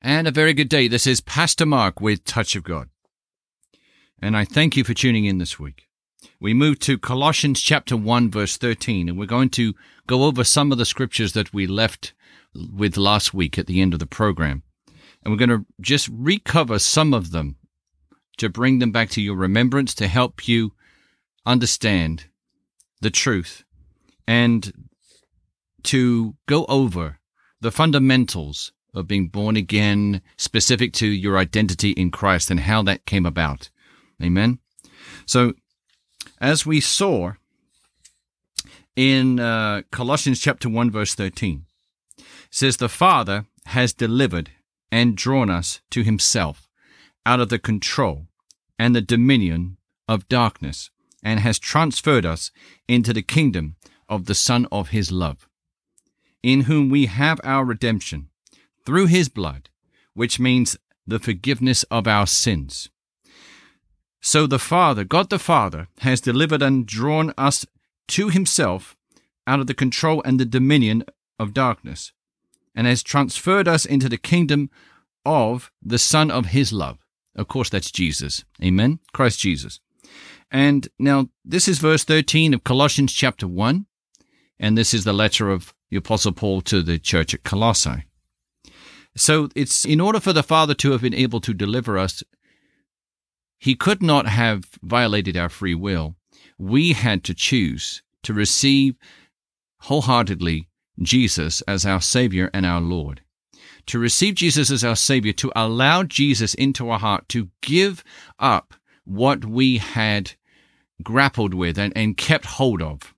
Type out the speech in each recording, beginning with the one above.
And a very good day. This is Pastor Mark with Touch of God. And I thank you for tuning in this week. We move to Colossians chapter 1, verse 13, and we're going to go over some of the scriptures that we left with last week at the end of the program. And we're going to just recover some of them to bring them back to your remembrance, to help you understand the truth, and to go over the fundamentals of being born again, specific to your identity in Christ and how that came about. Amen? So, as we saw in Colossians chapter 1, verse 13, it says, "The Father has delivered and drawn us to himself out of the control and the dominion of darkness, and has transferred us into the kingdom of the Son of his love, in whom we have our redemption, through his blood, which means the forgiveness of our sins." So the Father, God the Father, has delivered and drawn us to himself out of the control and the dominion of darkness, and has transferred us into the kingdom of the Son of his love. Of course, that's Jesus. Amen? Christ Jesus. And now, this is verse 13 of Colossians chapter 1, and this is the letter of the Apostle Paul to the church at Colossae. So it's in order for the Father to have been able to deliver us, he could not have violated our free will. We had to choose to receive wholeheartedly Jesus as our Savior and our Lord. To receive Jesus as our Savior, to allow Jesus into our heart, to give up what we had grappled with and kept hold of.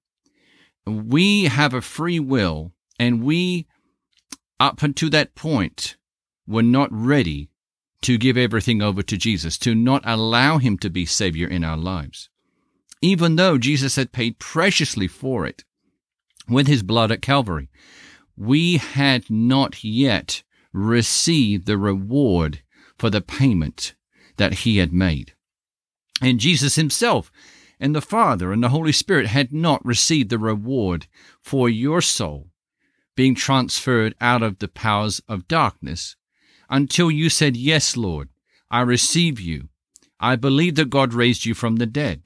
We have a free will, and we, up until that point, were not ready to give everything over to Jesus, to not allow him to be Savior in our lives, even though Jesus had paid preciously for it with his blood at Calvary. We had not yet received the reward for the payment that he had made. And Jesus himself and the Father and the Holy Spirit had not received the reward for your soul being transferred out of the powers of darkness until you said, "Yes, Lord, I receive you. I believe that God raised you from the dead.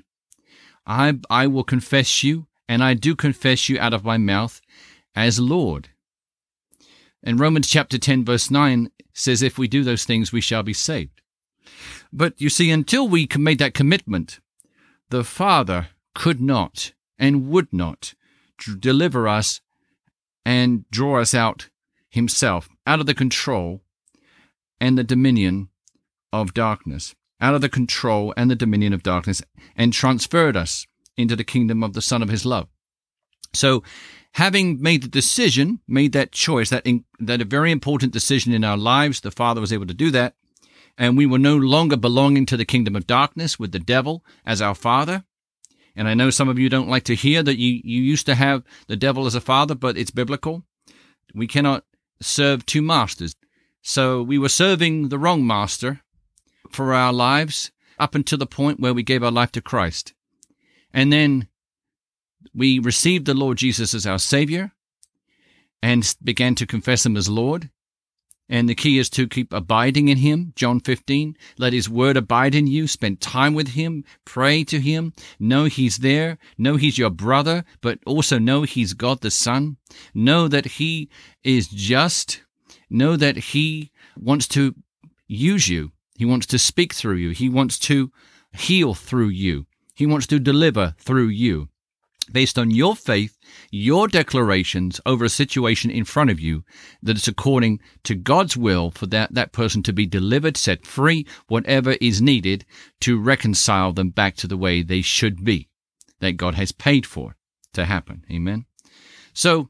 I will confess you, and I do confess you out of my mouth as Lord." And Romans chapter 10, verse 9 says, if we do those things, we shall be saved. But you see, until we made that commitment, the Father could not and would not deliver us and draw us out himself, out of the control and the dominion of darkness, out of the control and the dominion of darkness, and transferred us into the kingdom of the Son of his love. So, having made the decision, made that choice, that a very important decision in our lives, the Father was able to do that, and we were no longer belonging to the kingdom of darkness with the devil as our father. And I know some of you don't like to hear that you used to have the devil as a father, but it's biblical. We cannot serve two masters. So we were serving the wrong master for our lives up until the point where we gave our life to Christ. And then we received the Lord Jesus as our Savior and began to confess him as Lord. And the key is to keep abiding in him. John 15, let his word abide in you. Spend time with him. Pray to him. Know he's there. Know he's your brother, but also know he's God the Son. Know that he is just. Know that he wants to use you. He wants to speak through you. He wants to heal through you. He wants to deliver through you. Based on your faith, your declarations over a situation in front of you, that it's according to God's will for that person to be delivered, set free, whatever is needed to reconcile them back to the way they should be, that God has paid for to happen. Amen? So,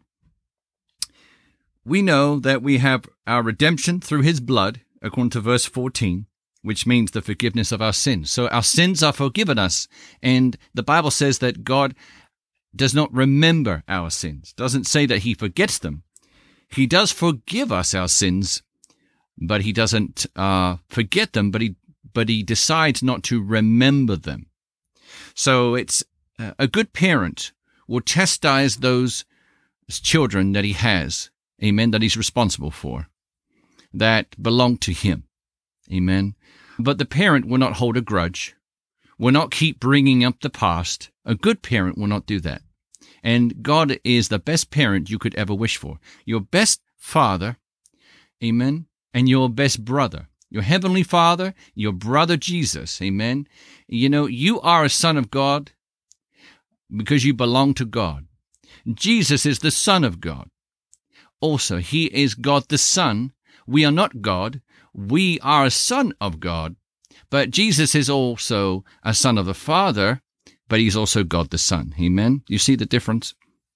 we know that we have our redemption through his blood, according to verse 14, which means the forgiveness of our sins. So our sins are forgiven us, and the Bible says that God does not remember our sins. Doesn't say that he forgets them. He does forgive us our sins, but he doesn't forget them, but he decides not to remember them. So it's a good parent will chastise those children that he has, amen, that he's responsible for. that belong to him. Amen. But the parent will not hold a grudge, will not keep bringing up the past. A good parent will not do that. And God is the best parent you could ever wish for. Your best father, amen, and your best brother. Your heavenly Father, your brother Jesus, amen. You know, you are a son of God because you belong to God. Jesus is the Son of God. Also, he is God the Son. We are not God. We are a son of God. But Jesus is also a son of the Father, but he's also God the Son. Amen? You see the difference?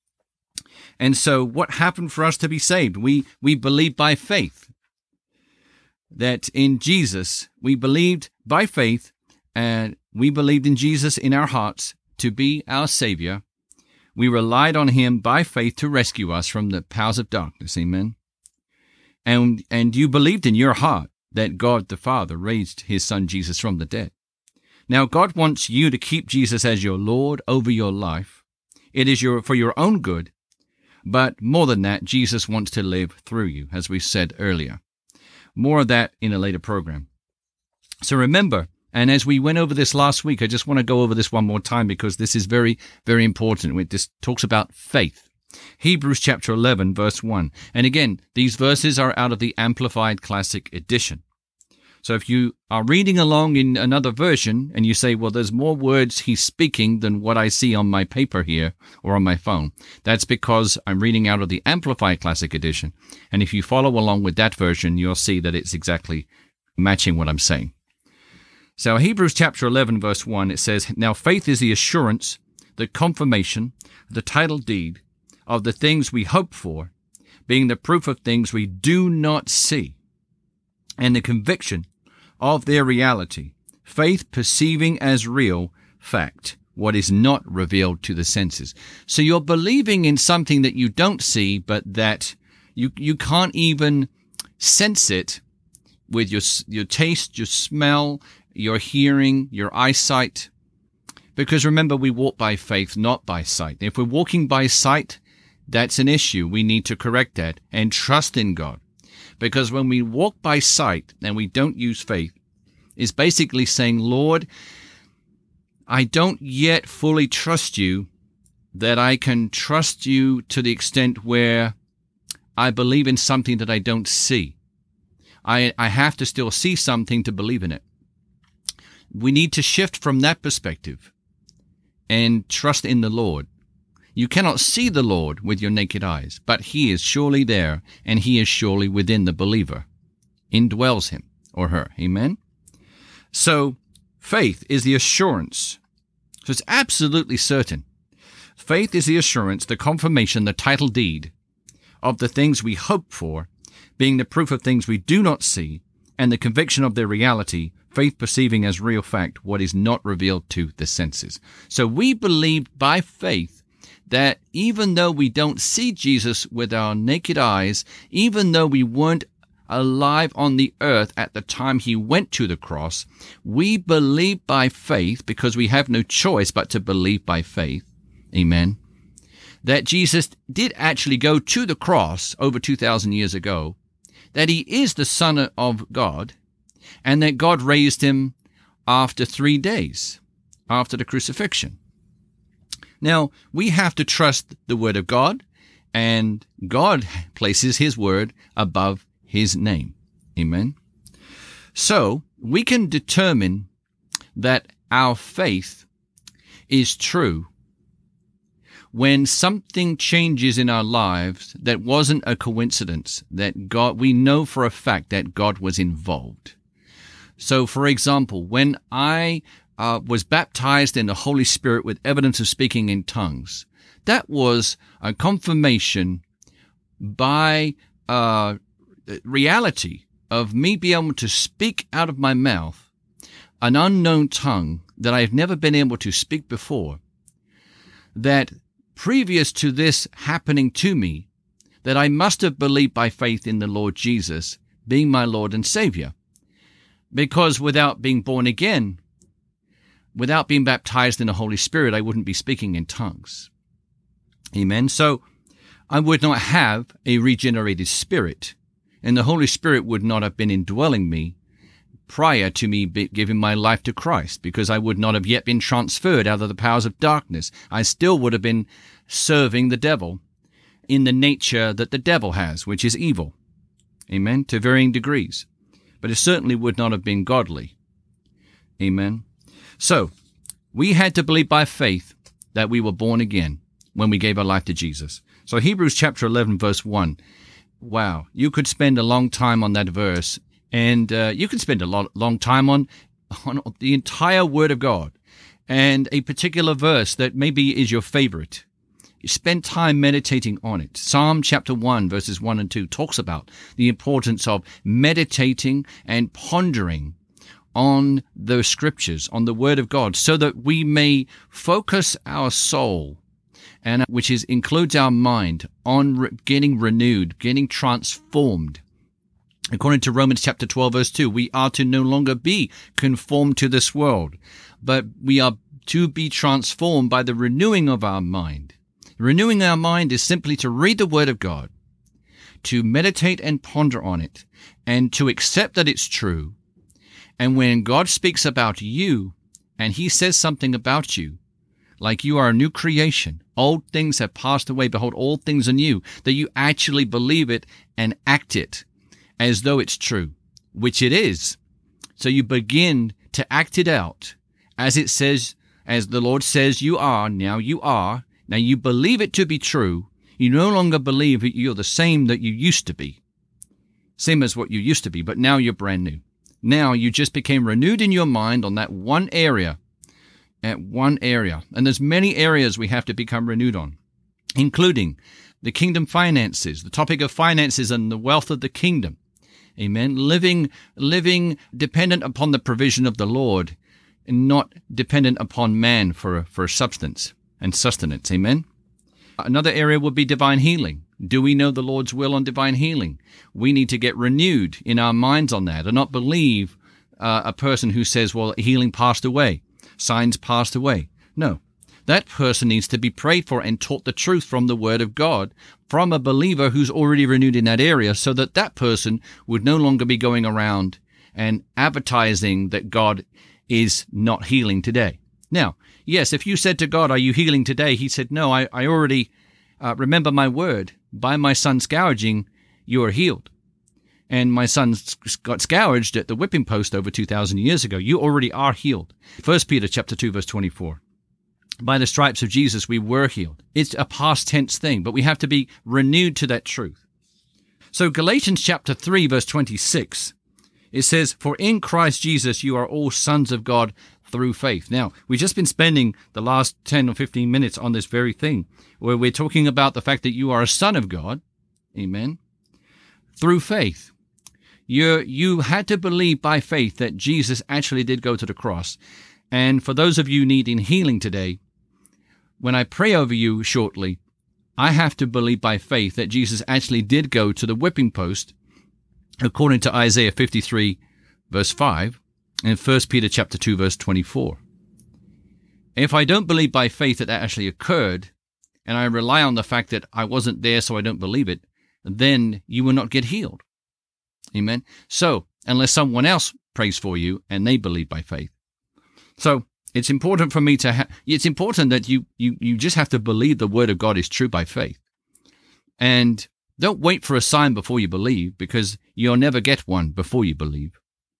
And so what happened for us to be saved? We believed by faith that in Jesus, we believed by faith, and we believed in Jesus in our hearts to be our Savior. We relied on him by faith to rescue us from the powers of darkness. Amen? And you believed in your heart that God the Father raised his Son Jesus from the dead. Now, God wants you to keep Jesus as your Lord over your life. It is for your own good, but more than that, Jesus wants to live through you, as we said earlier. More of that in a later program. So remember, and as we went over this last week, I just want to go over this one more time because this is very, very important. It just talks about faith. Hebrews chapter 11, verse 1. And again, these verses are out of the Amplified Classic Edition. So if you are reading along in another version and you say, well, there's more words he's speaking than what I see on my paper here or on my phone, that's because I'm reading out of the Amplified Classic Edition. And if you follow along with that version, you'll see that it's exactly matching what I'm saying. So Hebrews chapter 11, verse 1, it says, now faith is the assurance, the confirmation, the title deed of the things we hope for, being the proof of things we do not see, and the conviction of their reality, faith perceiving as real fact what is not revealed to the senses. So you're believing in something that you don't see, but that you can't even sense it with your taste, your smell, your hearing, your eyesight. Because remember, we walk by faith, not by sight. If we're walking by sight, that's an issue. We need to correct that and trust in God. Because when we walk by sight and we don't use faith, it's basically saying, Lord, I don't yet fully trust you that I can trust you to the extent where I believe in something that I don't see. I have to still see something to believe in it. We need to shift from that perspective and trust in the Lord. You cannot see the Lord with your naked eyes, but he is surely there, and he is surely within the believer, indwells him or her. Amen? So faith is the assurance. So it's absolutely certain. Faith is the assurance, the confirmation, the title deed of the things we hope for, being the proof of things we do not see, and the conviction of their reality, faith perceiving as real fact what is not revealed to the senses. So we believed by faith that even though we don't see Jesus with our naked eyes, even though we weren't alive on the earth at the time he went to the cross, we believe by faith, because we have no choice but to believe by faith, amen, that Jesus did actually go to the cross over 2,000 years ago, that he is the Son of God, and that God raised him after 3 days, after the crucifixion. Now, we have to trust the Word of God, and God places his Word above his name. Amen? So, we can determine that our faith is true when something changes in our lives that wasn't a coincidence, that we know for a fact that God was involved. So, for example, when I was baptized in the Holy Spirit with evidence of speaking in tongues, that was a confirmation by reality of me being able to speak out of my mouth an unknown tongue that I have never been able to speak before, that previous to this happening to me, that I must have believed by faith in the Lord Jesus being my Lord and Savior. Because without being born again, without being baptized in the Holy Spirit, I wouldn't be speaking in tongues. Amen. So I would not have a regenerated spirit. and the Holy Spirit would not have been indwelling me prior to me giving my life to Christ, because I would not have yet been transferred out of the powers of darkness. I still would have been serving the devil in the nature that the devil has, which is evil. Amen. To varying degrees. But it certainly would not have been godly. Amen. So, we had to believe by faith that we were born again when we gave our life to Jesus. So Hebrews chapter 11, verse 1. Wow, you could spend a long time on that verse, and you could spend a long time on the entire Word of God, and a particular verse that maybe is your favorite. You spend time meditating on it. Psalm chapter 1, verses 1 and 2 talks about the importance of meditating and pondering on the Scriptures, on the Word of God, so that we may focus our soul, and which includes our mind, on getting renewed, getting transformed. According to Romans chapter 12, verse 2, we are to no longer be conformed to this world, but we are to be transformed by the renewing of our mind. Renewing our mind is simply to read the Word of God, to meditate and ponder on it, and to accept that it's true. And when God speaks about you, and He says something about you, like you are a new creation, old things have passed away, behold, all things are new, that you actually believe it and act it as though it's true, which it is. So you begin to act it out as it says, as the Lord says you are, now you are. Now you believe it to be true. You no longer believe that you're the same that you used to be, same as what you used to be, but now you're brand new. Now you just became renewed in your mind on that one area, And there's many areas we have to become renewed on, including the kingdom finances, the topic of finances and the wealth of the kingdom. Amen. Living dependent upon the provision of the Lord and not dependent upon man for substance and sustenance. Amen. Another area would be divine healing. Do we know the Lord's will on divine healing? We need to get renewed in our minds on that and not believe a person who says, well, healing passed away, signs passed away. No, that person needs to be prayed for and taught the truth from the Word of God from a believer who's already renewed in that area, so that that person would no longer be going around and advertising that God is not healing today. Now, yes, if you said to God, are you healing today? He said, no, I already remember my word. By my son's gouging, you are healed. And my son got scourged at the whipping post over 2,000 years ago. You already are healed. 1 Peter chapter 2, verse 24. By the stripes of Jesus, we were healed. It's a past tense thing, but we have to be renewed to that truth. So Galatians chapter 3, verse 26, it says, for in Christ Jesus you are all sons of God through faith. Now, we've just been spending the last 10 or 15 minutes on this very thing, where we're talking about the fact that you are a son of God, amen, through faith. You had to believe by faith that Jesus actually did go to the cross. And for those of you needing healing today, when I pray over you shortly, I have to believe by faith that Jesus actually did go to the whipping post, according to Isaiah 53, verse 5, and 1 Peter chapter 2, verse 24. If I don't believe by faith that that actually occurred, and I rely on the fact that I wasn't there so I don't believe it, then you will not get healed. Amen? So, unless someone else prays for you and they believe by faith. So, it's important for me to it's important that you just have to believe the Word of God is true by faith. And don't wait for a sign before you believe, because you'll never get one before you believe.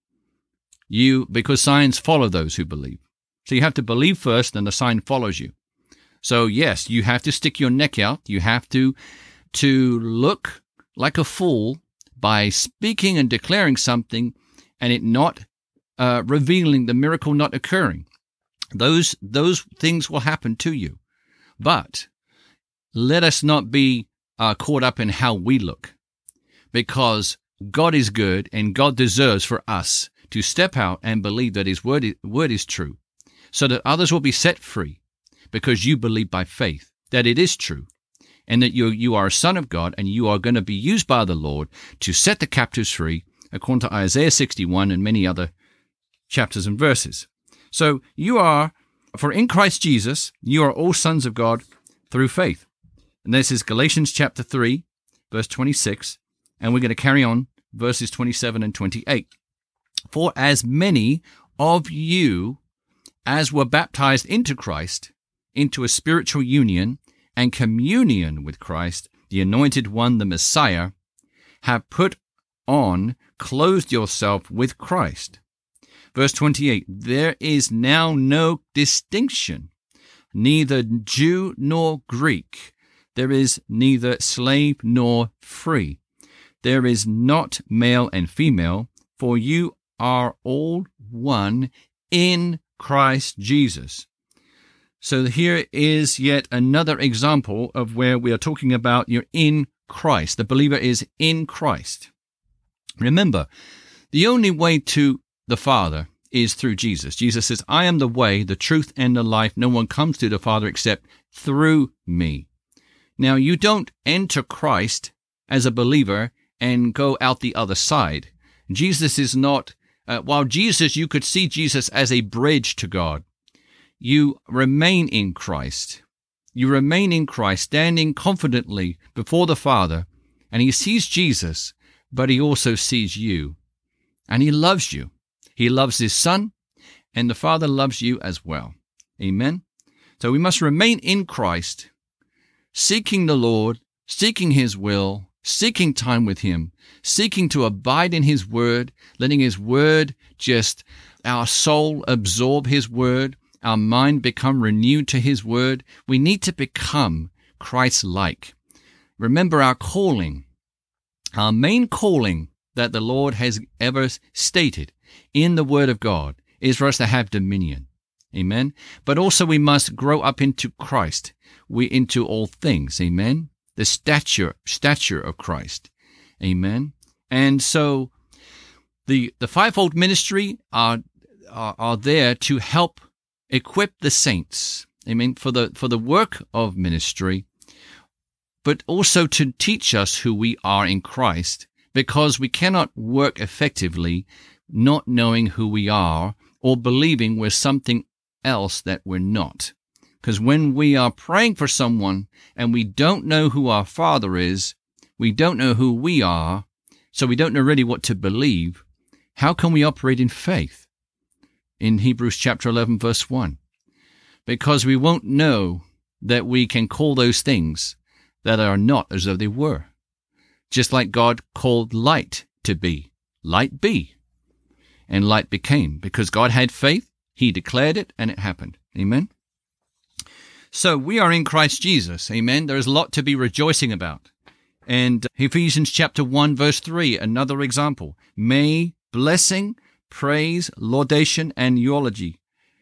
Because signs follow those who believe. So you have to believe first, and the sign follows you. So yes, you have to stick your neck out. You have to look like a fool by speaking and declaring something and it not revealing, the miracle not occurring. Those things will happen to you. But let us not be caught up in how we look, because God is good and God deserves for us to step out and believe that His word is true, so that others will be set free because you believe by faith that it is true, and that you are a son of God and you are going to be used by the Lord to set the captives free, according to Isaiah 61 and many other chapters and verses. So for in Christ Jesus, you are all sons of God through faith. And this is Galatians chapter 3, verse 26, And we're going to carry on verses 27 and 28. For as many of you as were baptized into Christ, into a spiritual union and communion with Christ, the Anointed One, the Messiah, have put on, clothed yourself with Christ. Verse 28, there is now no distinction, neither Jew nor Greek. There is neither slave nor free. There is not male and female, for you are all one in Christ Jesus. So here is yet another example of where we are talking about you're in Christ. The believer is in Christ. Remember, the only way to the Father is through Jesus. Jesus says, I am the way, the truth, and the life. No one comes to the Father except through me. Now, you don't enter Christ as a believer and go out the other side. Jesus is not, while Jesus, you could see Jesus as a bridge to God. You remain in Christ. You remain in Christ, standing confidently before the Father, and he sees Jesus, but he also sees you, and he loves you. He loves his Son, and the Father loves you as well. Amen? So we must remain in Christ, seeking the Lord, seeking his will, seeking time with him, seeking to abide in his word, letting his word just, our soul absorb his word, our mind become renewed to his word. We need to become Christ-like. Remember our calling, our main calling that the Lord has ever stated in the Word of God is for us to have dominion. Amen. But also we must grow up into Christ. Into all things. Amen. The stature of Christ. Amen. And so the fivefold ministry are there to help equip the saints. Amen. For the work of ministry, but also to teach us who we are in Christ, because we cannot work effectively not knowing who we are or believing we're something else that we're not. Because when we are praying for someone and we don't know who our Father is, we don't know who we are, so we don't know really what to believe, how can we operate in faith? In Hebrews chapter 11, verse 1. Because we won't know that we can call those things that are not as though they were. Just like God called light to be. Light be. And light became. Because God had faith, he declared it, and it happened. Amen? So we are in Christ Jesus. Amen? There is a lot to be rejoicing about. And Ephesians chapter 1, verse 3, another example. May blessing, praise, laudation, and eulogy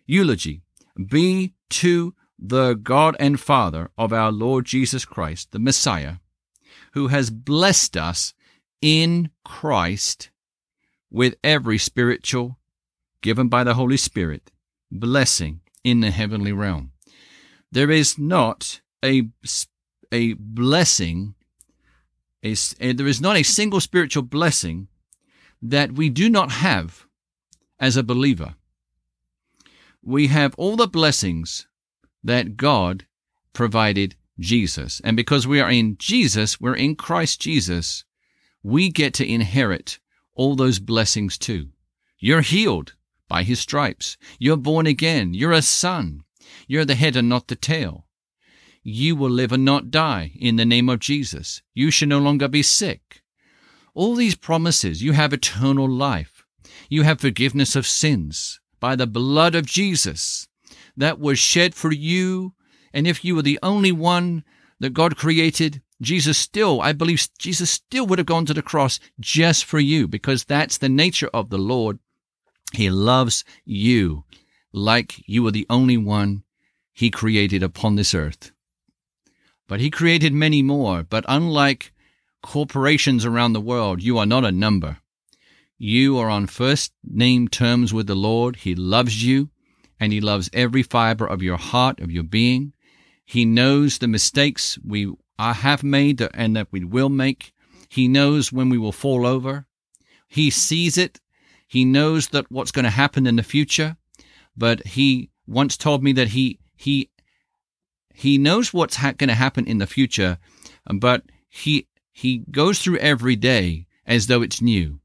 be to the God and Father of our Lord Jesus Christ, the Messiah, who has blessed us in Christ with every spiritual, given by the Holy Spirit, blessing in the heavenly realm. There is not a blessing, there is not a single spiritual blessing that we do not have as a believer. We have all the blessings that God provided Jesus. And because we are in Jesus, we're in Christ Jesus, we get to inherit all those blessings too. You're healed by his stripes. You're born again. You're a son. You're the head and not the tail. You will live and not die in the name of Jesus. You shall no longer be sick. All these promises, you have eternal life. You have forgiveness of sins by the blood of Jesus that was shed for you. And if you were the only one that God created, I believe Jesus still would have gone to the cross just for you, because that's the nature of the Lord. He loves you like you were the only one he created upon this earth. But he created many more. But unlike corporations around the world, you are not a number. You are on first name terms with the Lord. He loves you, and he loves every fiber of your heart, of your being. He knows the mistakes we have made and that we will make. He knows when we will fall over. He sees it. He knows that what's going to happen in the future. But he once told me that he knows what's going to happen in the future, but he he goes through every day as though it's new.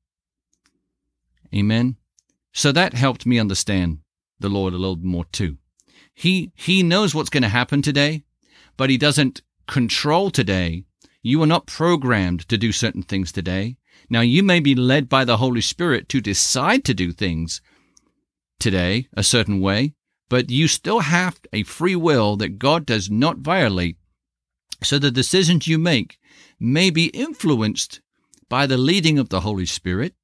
Amen? So that helped me understand the Lord a little more too. He knows what's going to happen today, but he doesn't control today. You are not programmed to do certain things today. Now, you may be led by the Holy Spirit to decide to do things today a certain way, but you still have a free will that God does not violate. So the decisions you make may be influenced by the leading of the Holy Spirit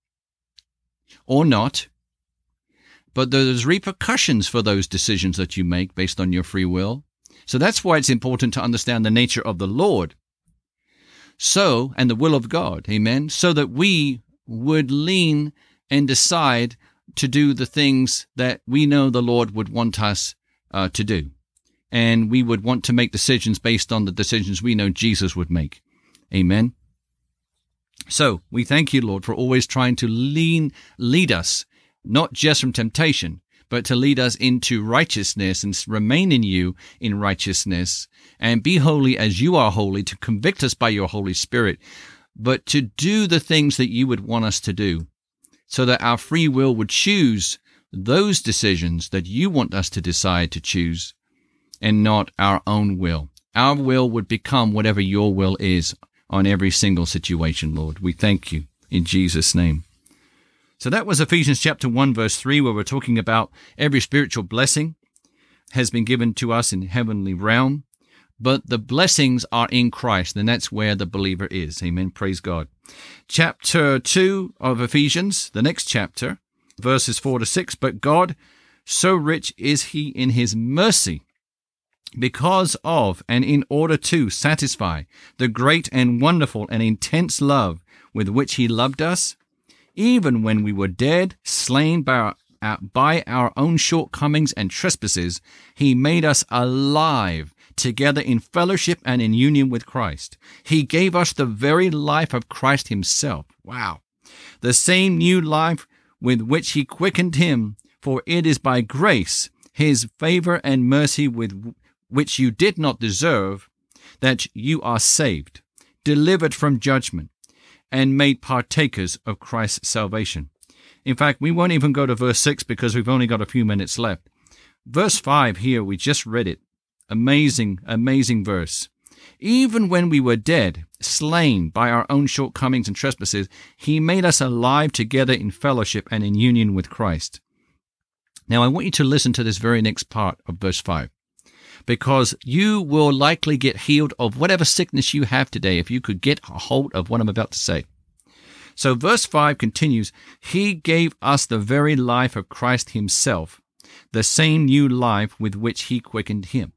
or not, but there's repercussions for those decisions that you make based on your free will. So that's why it's important to understand the nature of the Lord. And the will of God, amen, so that we would lean and decide to do the things that we know the Lord would want us to do. And we would want to make decisions based on the decisions we know Jesus would make. Amen. So we thank you, Lord, for always trying to lead us, not just from temptation, but to lead us into righteousness and remain in you in righteousness and be holy as you are holy, to convict us by your Holy Spirit, but to do the things that you would want us to do so that our free will would choose those decisions that you want us to decide to choose and not our own will. Our will would become whatever your will is on every single situation, Lord. We thank you in Jesus' name. So that was Ephesians chapter 1, verse 3, where we're talking about every spiritual blessing has been given to us in heavenly realm, but the blessings are in Christ, and that's where the believer is. Amen. Praise God. Chapter 2 of Ephesians, the next chapter, verses 4 to 6, but God, so rich is he in his mercy, because of and in order to satisfy the great and wonderful and intense love with which he loved us, even when we were dead, slain by our own shortcomings and trespasses, he made us alive together in fellowship and in union with Christ. He gave us the very life of Christ himself. Wow. The same new life with which he quickened him, for it is by grace, his favor and mercy with which you did not deserve, that you are saved, delivered from judgment, and made partakers of Christ's salvation. In fact, we won't even go to verse 6 because we've only got a few minutes left. Verse 5 here, we just read it. Amazing, amazing verse. Even when we were dead, slain by our own shortcomings and trespasses, he made us alive together in fellowship and in union with Christ. Now, I want you to listen to this very next part of verse 5. Because you will likely get healed of whatever sickness you have today if you could get a hold of what I'm about to say. So verse 5 continues, he gave us the very life of Christ himself, the same new life with which he quickened him.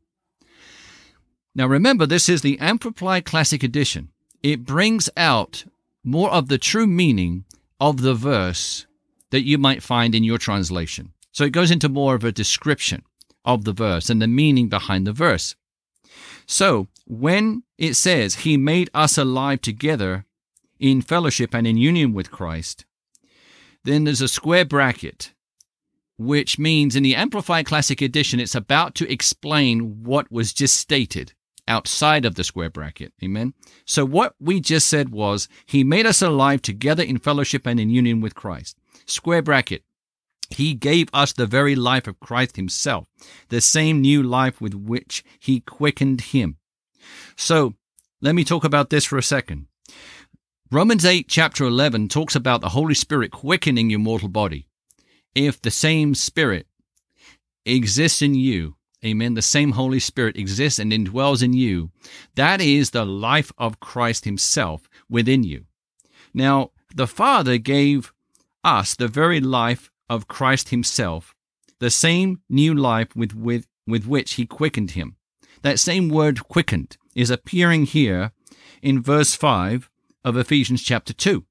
Now remember, this is the Amplified Classic Edition. It brings out more of the true meaning of the verse that you might find in your translation. So it goes into more of a description of the verse and the meaning behind the verse. So when it says he made us alive together in fellowship and in union with Christ, then there's a square bracket, which means in the Amplified Classic Edition, it's about to explain what was just stated outside of the square bracket. Amen. So what we just said was he made us alive together in fellowship and in union with Christ. Square bracket. He gave us the very life of Christ himself, the same new life with which he quickened him. So let me talk about this for a second. Romans 8, chapter 11, talks about the Holy Spirit quickening your mortal body. If the same Spirit exists in you, amen, the same Holy Spirit exists and indwells in you, that is the life of Christ himself within you. Now, the Father gave us the very life of Christ himself, the same new life with which he quickened him. That same word quickened is appearing here in verse 5 of Ephesians chapter 2.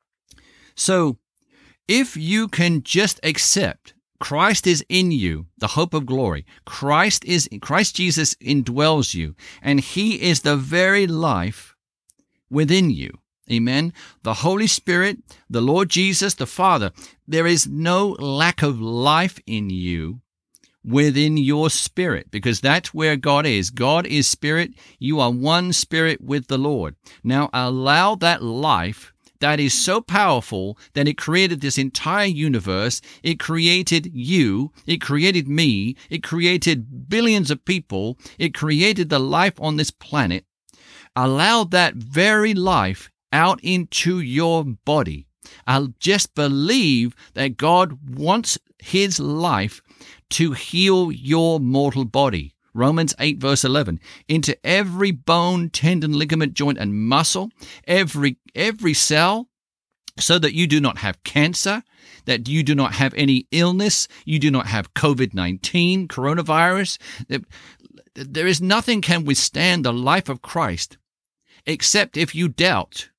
So, if you can just accept Christ is in you, the hope of glory, Christ Jesus indwells you, and he is the very life within you. Amen. The Holy Spirit, the Lord Jesus, the Father, there is no lack of life in you within your spirit, because that's where God is. God is spirit. You are one spirit with the Lord. Now allow that life that is so powerful that it created this entire universe. It created you. It created me. It created billions of people. It created the life on this planet. Allow that very life out into your body. I'll just believe that God wants his life to heal your mortal body. Romans 8 verse 11, into every bone, tendon, ligament, joint, and muscle, every cell, so that you do not have cancer, that you do not have any illness, you do not have COVID-19, coronavirus. There is nothing can withstand the life of Christ, except if you doubt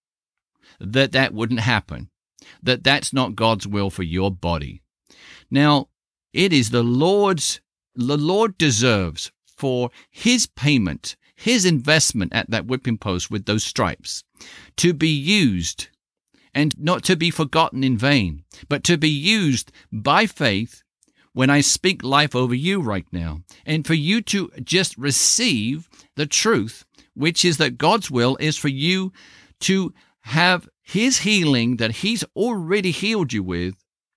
that wouldn't happen, that's not God's will for your body. Now, it is the Lord deserves for his payment, his investment at that whipping post with those stripes, to be used and not to be forgotten in vain, but to be used by faith when I speak life over you right now, and for you to just receive the truth, which is that God's will is for you to have his healing that he's already healed you with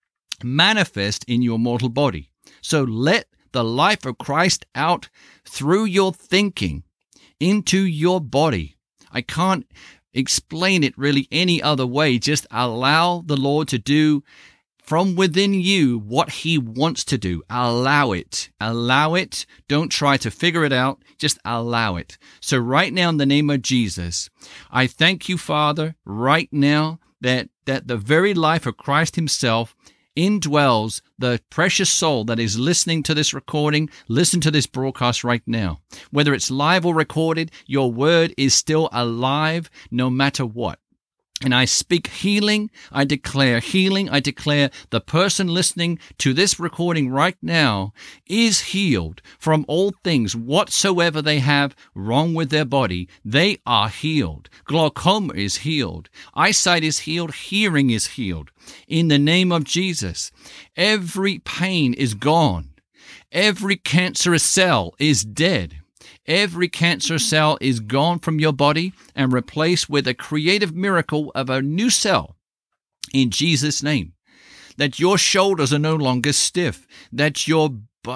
manifest in your mortal body. So let the life of Christ out through your thinking into your body. I can't explain it really any other way. Just allow the Lord to do from within you what he wants to do. Allow it. Allow it. Don't try to figure it out. Just allow it. So right now, in the name of Jesus, I thank you, Father, right now that the very life of Christ himself indwells the precious soul that is listening to this recording, listen to this broadcast right now. Whether it's live or recorded, your word is still alive no matter what. And I speak healing. I declare healing. I declare the person listening to this recording right now is healed from all things whatsoever they have wrong with their body. They are healed. Glaucoma is healed. Eyesight is healed. Hearing is healed. In the name of Jesus, every pain is gone. Every cancerous cell is dead. Every cancer cell is gone from your body and replaced with a creative miracle of a new cell in Jesus' name. That your shoulders are no longer stiff, that your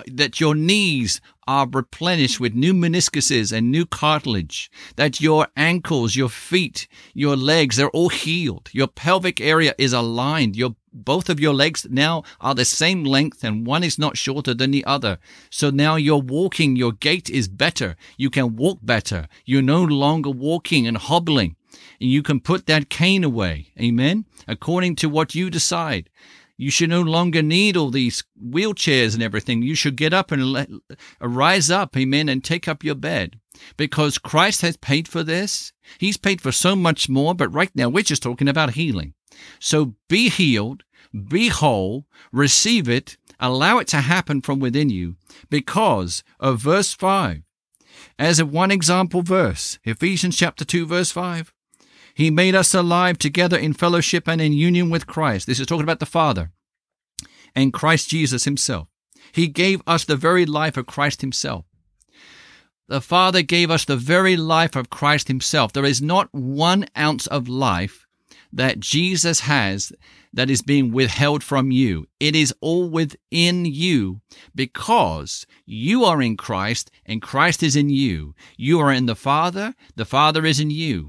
knees are replenished with new meniscuses and new cartilage, that your ankles, your feet, your legs, they're all healed. Your pelvic area is aligned. Both of your legs now are the same length and one is not shorter than the other. So now you're walking, your gait is better. You can walk better. You're no longer walking and hobbling. And you can put that cane away. Amen? According to what you decide. You should no longer need all these wheelchairs and everything. You should get up and rise up, amen, and take up your bed. Because Christ has paid for this. He's paid for so much more, but right now we're just talking about healing. So be healed, be whole, receive it, allow it to happen from within you because of verse 5. As a one example verse, Ephesians chapter 2, verse 5. He made us alive together in fellowship and in union with Christ. This is talking about the Father and Christ Jesus himself. He gave us the very life of Christ himself. The Father gave us the very life of Christ himself. There is not 1 ounce of life that Jesus has that is being withheld from you. It is all within you because you are in Christ and Christ is in you. You are in the Father is in you.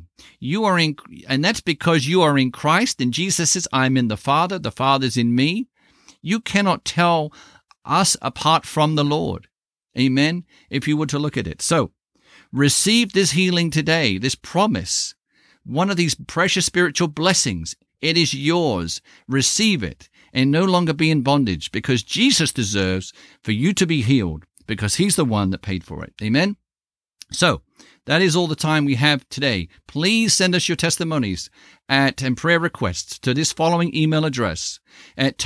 And that's because you are in Christ and Jesus says, I'm in the Father's in me. You cannot tell us apart from the Lord. Amen. If you were to look at it. So receive this healing today, this promise, one of these precious spiritual blessings. It is yours. Receive it and no longer be in bondage because Jesus deserves for you to be healed because he's the one that paid for it. Amen. So that is all the time we have today. Please send us your testimonies and prayer requests to this following email address at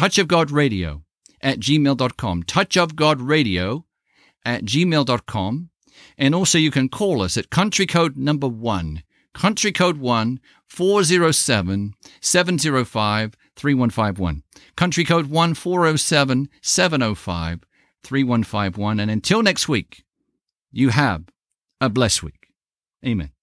touchofgodradio@gmail.com, touchofgodradio@gmail.com. And also you can call us at country code number 1, country code 1-407-705-3151. Country code 1-407-705 3151. And until next week, you have a blessed week. Amen.